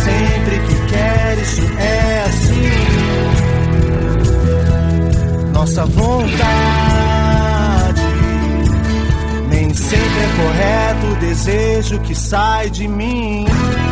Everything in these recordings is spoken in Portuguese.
sempre que quer, isso é assim. Nossa vontade nem sempre é correto, o desejo que sai de mim.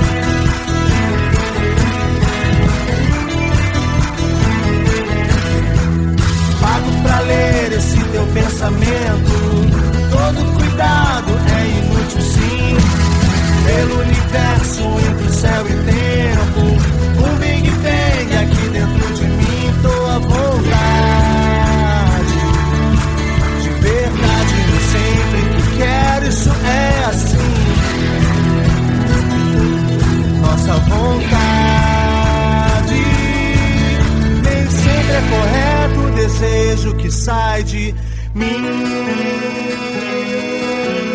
Pago pra ler esse teu pensamento. Todo cuidado é inútil, sim. Pelo universo entre o céu e tempo, um Big Bang aqui dentro de mim. Tô à vontade, de verdade, no sempre que quero, isso é assim. Nossa vontade nem sempre é correto, o desejo que sai de mim.